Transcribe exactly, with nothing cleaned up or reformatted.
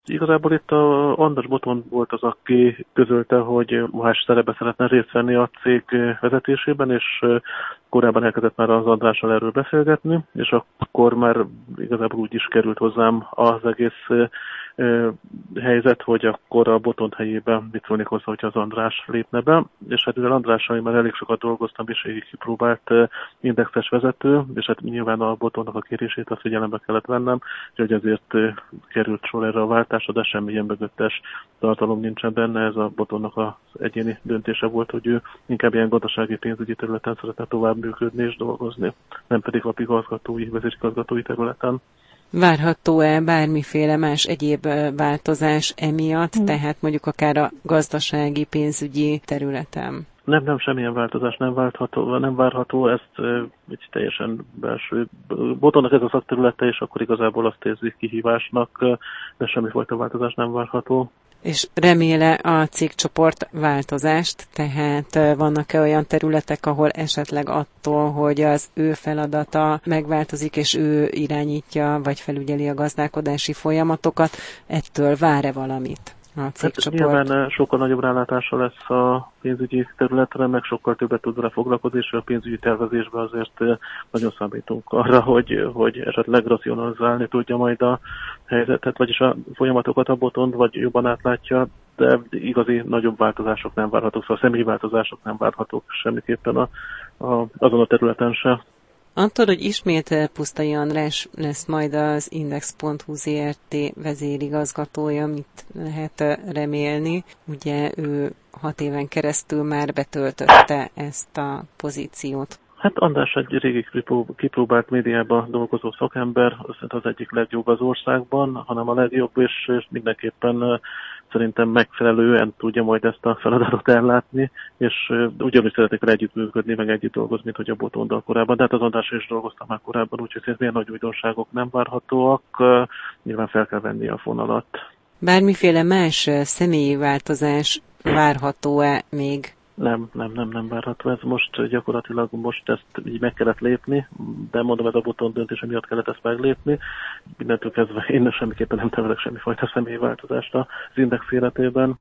Igazából itt a András Botond volt az, aki közölte, hogy más szerepbe szeretne részt venni a cég vezetésében, és korábban elkezdett már az Andrással erről beszélgetni, és akkor már igazából úgy is került hozzám az egész helyzet, hogy akkor a Botond helyében mit szólnék hozzá, hogyha az András lépne be, és hát ezzel Andrással már elég sokat dolgoztam, és így kipróbált indexes vezető, és hát nyilván a Botondnak a kérését azt figyelembe kellett vennem, hogy ezért került sor erre a váltásra, de semmilyen mögöttes tartalom nincsen benne, ez a Botondnak az egyéni döntése volt, hogy ő inkább ilyen gazdasági pénzügyi területen szeretne tovább működni és dolgozni, nem pedig a igazgatói, vezérigazgatói területen. Várható-e bármiféle más egyéb változás emiatt, hmm. tehát mondjuk akár a gazdasági, pénzügyi területen? Nem, nem, semmilyen változás nem várható, nem várható, ezt egy teljesen belső Botondnak ez a szakterülete, és akkor igazából azt érzik kihívásnak, de semmifajta változás nem várható. És reméle a cégcsoport változást, tehát vannak-e olyan területek, ahol esetleg attól, hogy az ő feladata megváltozik, és ő irányítja, vagy felügyeli a gazdálkodási folyamatokat, ettől vár-e valamit a cégcsoport? Hát nyilván sokkal nagyobb rálátása lesz a pénzügyi területre, meg sokkal többet tud vele foglalkozni, és a pénzügyi tervezésben azért nagyon számítunk arra, hogy, hogy esetleg racionalizálni tudja majd a helyzetet, vagyis a folyamatokat a Botond, vagy jobban átlátja, de igazi nagyobb változások nem várhatók, szóval személyi változások nem várhatók semmiképpen a, a, azon a területen se. Attól, hogy ismét Pusztai András lesz majd az Index pont hu zé er té vezérigazgatója, mit lehet remélni? Ugye ő hat éven keresztül már betöltötte ezt a pozíciót. Hát András egy régi kipróbált médiában dolgozó szakember, az egyik legjobb az országban, hanem a legjobb, és, és mindenképpen szerintem megfelelően tudja majd ezt a feladatot ellátni, és ugyanúgy szeretnék vele együttműködni, meg együtt dolgozni, mint hogy a Botonddal korábban. De hát az Andrásra is dolgoztam már korábban, úgyhogy ez milyen nagy újdonságok nem várhatóak, nyilván fel kell venni a fonalat. Bármiféle más személyi változás várható-e még? Nem, nem, nem, nem várható. Ez most gyakorlatilag most ezt így meg kellett lépni, de mondom, ez a Botond döntése miatt kellett ezt meglépni. Mindentől kezdve én semmiképpen nem tervelek semmifajta személyi változást az Index életében.